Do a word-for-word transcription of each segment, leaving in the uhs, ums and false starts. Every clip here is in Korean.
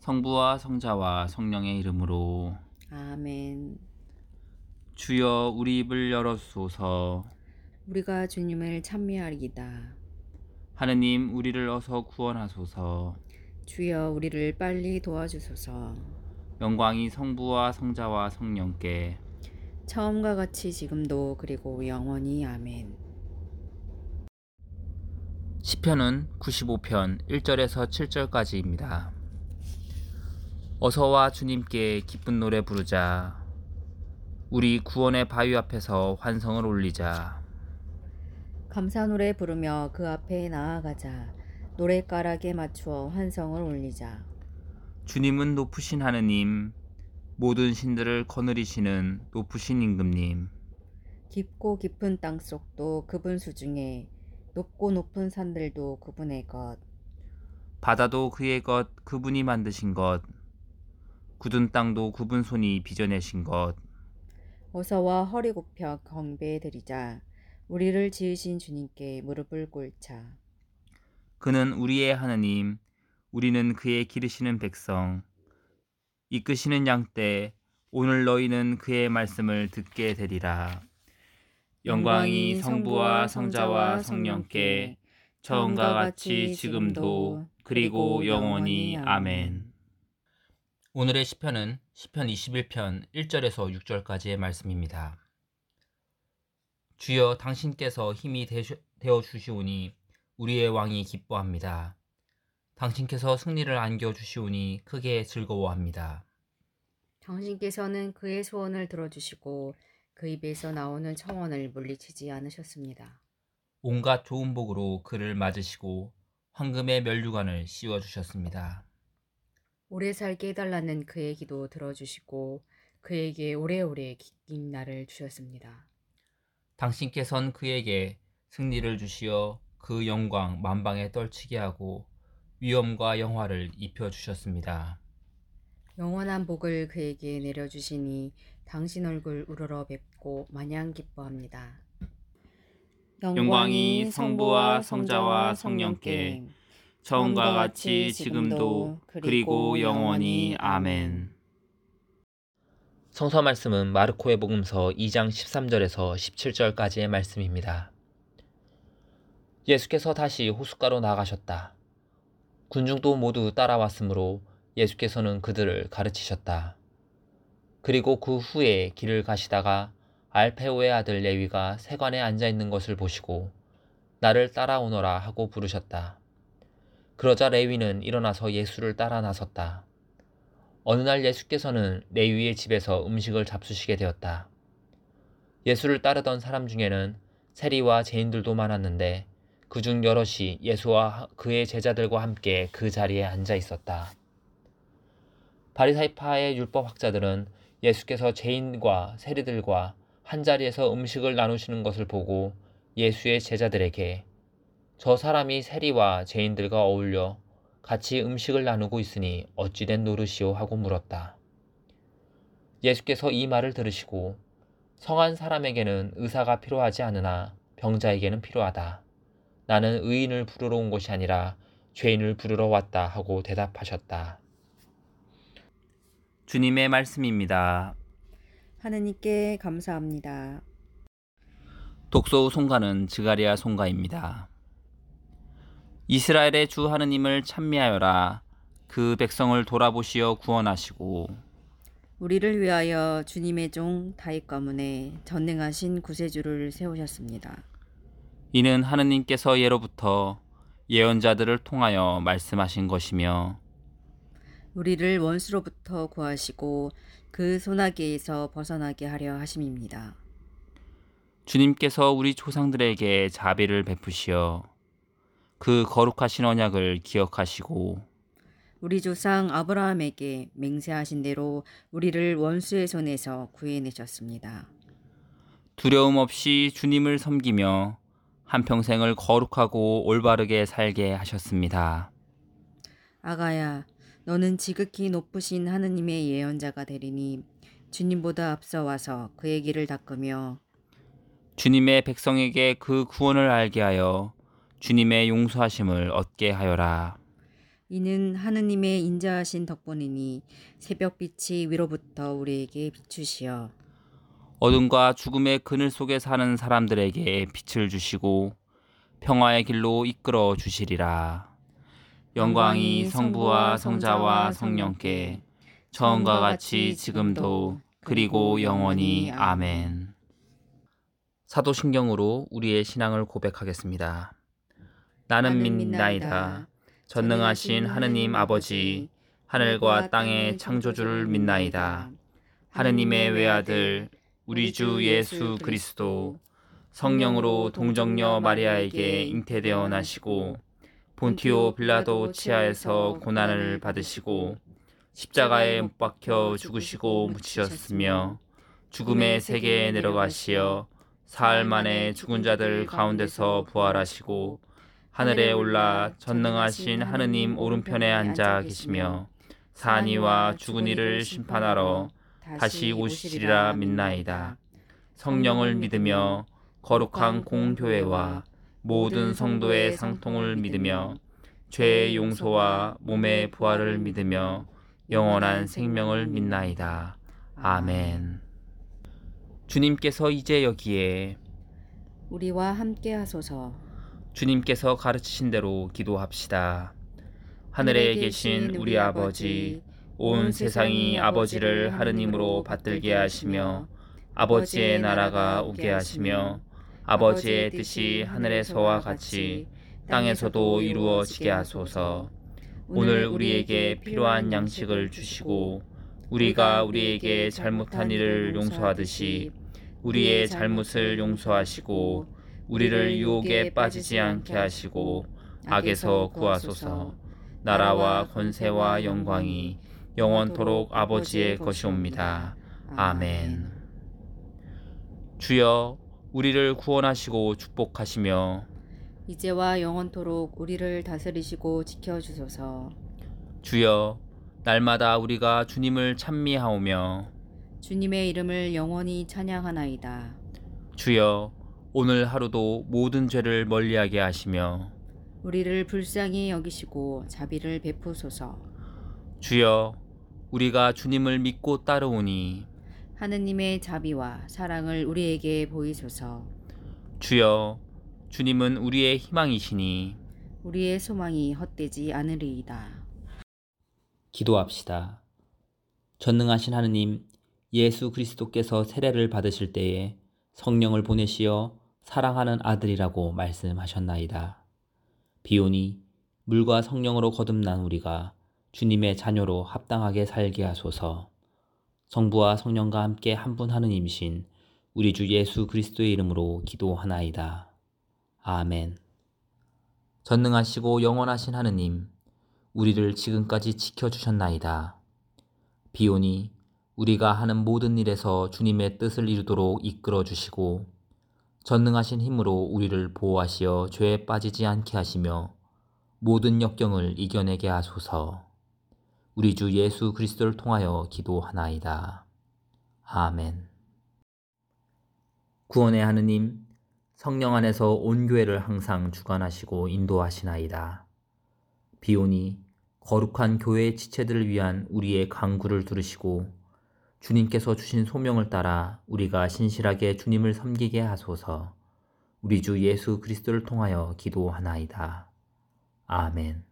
성부와 성자와 성령의 이름으로. 아멘. 주여 우리 입을 열어주소서. 우리가 주님을 찬미하리이다. 하느님 우리를 어서 구원하소서. 주여 우리를 빨리 도와주소서. 영광이 성부와 성자와 성령께 처음과 같이 지금도 그리고 영원히 아멘. 시편은 구십오 편 일 절에서 칠 절까지입니다. 어서와 주님께 기쁜 노래 부르자. 우리 구원의 바위 앞에서 환성을 올리자. 감사 노래 부르며 그 앞에 나아가자. 노랫가락에 맞추어 환성을 올리자. 주님은 높으신 하느님, 모든 신들을 거느리시는 높으신 임금님. 깊고 깊은 땅속도 그분 수중에, 높고 높은 산들도 그분의 것. 바다도 그의 것, 그분이 만드신 것. 굳은 땅도 그분 손이 빚어내신 것. 어서와 허리 굽혀 경배드리자. 우리를 지으신 주님께 무릎을 꿇자. 그는 우리의 하느님, 우리는 그의 기르시는 백성. 이끄시는 양떼, 오늘 너희는 그의 말씀을 듣게 되리라. 영광이 성부와 성자와 성령께 처음과 같이 지금도 그리고 영원히 아멘. 오늘의 시편은 시편 이십일 편 일 절에서 육 절까지의 말씀입니다. 주여 당신께서 힘이 되어 주시오니 우리의 왕이 기뻐합니다. 당신께서 승리를 안겨주시오니 크게 즐거워합니다. 당신께서는 그의 소원을 들어주시고 그 입에서 나오는 청원을 물리치지 않으셨습니다. 온갖 좋은 복으로 그를 맞으시고 황금의 면류관을 씌워주셨습니다. 오래 살게 해달라는 그의 기도 들어주시고 그에게 오래오래 긴 날을 주셨습니다. 당신께선 그에게 승리를 주시어 그 영광 만방에 떨치게 하고 위엄과 영화를 입혀주셨습니다. 영원한 복을 그에게 내려주시니 당신 얼굴 우러러 뵙고 마냥 기뻐합니다. 영광이 성부와 성자와 성령께 처음과 같이 지금도 그리고 영원히 아멘. 성서 말씀은 마르코의 복음서 이 장 십삼 절에서 십칠 절까지의 말씀입니다. 예수께서 다시 호숫가로 나가셨다. 군중도 모두 따라왔으므로 예수께서는 그들을 가르치셨다. 그리고 그 후에 길을 가시다가 알페오의 아들 레위가 세관에 앉아있는 것을 보시고 나를 따라오너라 하고 부르셨다. 그러자 레위는 일어나서 예수를 따라 나섰다. 어느 날 예수께서는 레위의 집에서 음식을 잡수시게 되었다. 예수를 따르던 사람 중에는 세리와 죄인들도 많았는데 그중 여럿이 예수와 그의 제자들과 함께 그 자리에 앉아 있었다. 바리사이파의 율법학자들은 예수께서 죄인과 세리들과 한자리에서 음식을 나누시는 것을 보고 예수의 제자들에게 저 사람이 세리와 죄인들과 어울려 같이 음식을 나누고 있으니 어찌된 노릇이오 하고 물었다. 예수께서 이 말을 들으시고 성한 사람에게는 의사가 필요하지 않으나 병자에게는 필요하다. 나는 의인을 부르러 온 것이 아니라 죄인을 부르러 왔다 하고 대답하셨다. 주님의 말씀입니다. 하느님께 감사합니다. 독소 송가는 드가랴 송가입니다. 이스라엘의 주 하느님을 찬미하여라. 그 백성을 돌아보시어 구원하시고 우리를 위하여 주님의 종 다윗 가문에 전능하신 구세주를 세우셨습니다. 이는 하느님께서 예로부터 예언자들을 통하여 말씀하신 것이며 우리를 원수로부터 구하시고 그 소나기에서 벗어나게 하려 하심입니다. 주님께서 우리 조상들에게 자비를 베푸시어 그 거룩하신 언약을 기억하시고 우리 조상 아브라함에게 맹세하신 대로 우리를 원수의 손에서 구해내셨습니다. 두려움 없이 주님을 섬기며 한평생을 거룩하고 올바르게 살게 하셨습니다. 아가야, 너는 지극히 높으신 하느님의 예언자가 되리니 주님보다 앞서 와서 그의 길을 닦으며 주님의 백성에게 그 구원을 알게 하여 주님의 용서하심을 얻게 하여라. 이는 하느님의 인자하신 덕분이니 새벽빛이 위로부터 우리에게 비추시어 어둠과 죽음의 그늘 속에 사는 사람들에게 빛을 주시고 평화의 길로 이끌어 주시리라. 영광이 성부와 성자와 성령께 처음과 같이 지금도 그리고 영원히 아멘. 사도신경으로 우리의 신앙을 고백하겠습니다. 나는 믿나이다. 전능하신 하느님 아버지, 하늘과 땅의 창조주를 믿나이다. 하느님의 외아들 우리 주 예수 그리스도 성령으로 동정녀 마리아에게 잉태되어 나시고 본티오 빌라도 치하에서 고난을 받으시고 십자가에 못 박혀 죽으시고 묻히셨으며 죽음의 세계에 내려가시어 사흘 만에 죽은 자들 가운데서 부활하시고 하늘에 올라 전능하신 하느님 오른편에 앉아 계시며 사니와 죽은 이를 심판하러 다시 오시리라 믿나이다. 성령을 믿으며 거룩한 공교회와 모든 성도의 상통을 믿으며 죄의 용서와 몸의 부활을 믿으며 영원한 생명을 믿나이다. 아멘. 주님께서 이제 여기에 우리와 함께 하소서. 주님께서 가르치신 대로 기도합시다. 하늘에 계신 우리 아버지, 온 세상이 아버지를 하느님으로 받들게 하시며 아버지의 나라가 오게 하시며 아버지의 뜻이 하늘에서와 같이 땅에서도 이루어지게 하소서. 오늘 우리에게 필요한 양식을 주시고 우리가 우리에게 잘못한 일을 용서하듯이 우리의 잘못을 용서하시고 우리를 유혹에 빠지지 않게 하시고 악에서 구하소서. 나라와 권세와 영광이 영원토록 아버지의 것이옵니다. 아멘. 주여, 우리를 구원하시고 축복하시며 이제와 영원토록 우리를 다스리시고 지켜주소서. 주여, 날마다 우리가 주님을 찬미하오며 주님의 이름을 영원히 찬양하나이다. 주여, 오늘 하루도 모든 죄를 멀리하게 하시며 우리를 불쌍히 여기시고 자비를 베푸소서. 주여, 우리가 주님을 믿고 따르오니 하느님의 자비와 사랑을 우리에게 보이소서. 주여, 주님은 우리의 희망이시니 우리의 소망이 헛되지 않으리이다. 기도합시다. 전능하신 하느님, 예수 그리스도께서 세례를 받으실 때에 성령을 보내시어 사랑하는 아들이라고 말씀하셨나이다. 비오니 물과 성령으로 거듭난 우리가 주님의 자녀로 합당하게 살게 하소서. 성부와 성령과 함께 한 분 하느님이신 우리 주 예수 그리스도의 이름으로 기도하나이다. 아멘. 전능하시고 영원하신 하느님, 우리를 지금까지 지켜주셨나이다. 비오니 우리가 하는 모든 일에서 주님의 뜻을 이루도록 이끌어 주시고 전능하신 힘으로 우리를 보호하시어 죄에 빠지지 않게 하시며 모든 역경을 이겨내게 하소서. 우리 주 예수 그리스도를 통하여 기도하나이다. 아멘. 구원의 하느님, 성령 안에서 온 교회를 항상 주관하시고 인도하시나이다. 비오니 거룩한 교회의 지체들을 위한 우리의 간구를 들으시고 주님께서 주신 소명을 따라 우리가 신실하게 주님을 섬기게 하소서. 우리 주 예수 그리스도를 통하여 기도하나이다. 아멘.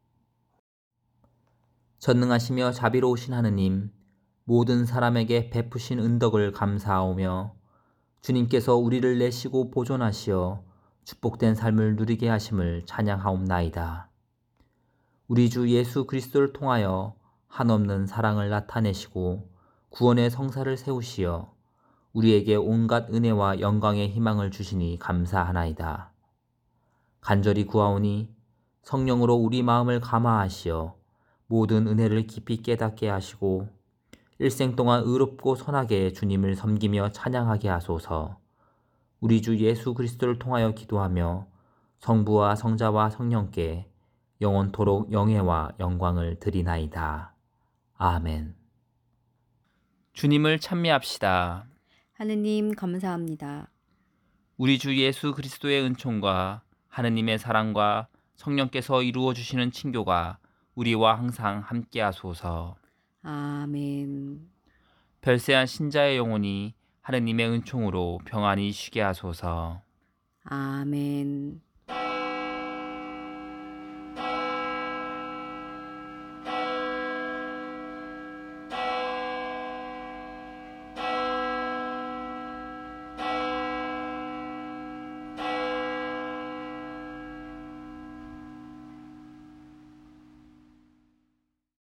전능하시며 자비로우신 하느님, 모든 사람에게 베푸신 은덕을 감사하오며 주님께서 우리를 내시고 보존하시어 축복된 삶을 누리게 하심을 찬양하옵나이다. 우리 주 예수 그리스도를 통하여 한없는 사랑을 나타내시고 구원의 성사를 세우시어 우리에게 온갖 은혜와 영광의 희망을 주시니 감사하나이다. 간절히 구하오니 성령으로 우리 마음을 감화하시어 모든 은혜를 깊이 깨닫게 하시고 일생 동안 의롭고 선하게 주님을 섬기며 찬양하게 하소서. 우리 주 예수 그리스도를 통하여 기도하며 성부와 성자와 성령께 영원토록 영예와 영광을 드리나이다. 아멘. 주님을 찬미합시다. 하느님 감사합니다. 우리 주 예수 그리스도의 은총과 하느님의 사랑과 성령께서 이루어 주시는 친교가 우리와 항상 함께하소서. 아멘. 별세한 신자의 영혼이 하느님의 은총으로 평안히 쉬게 하소서. 아멘.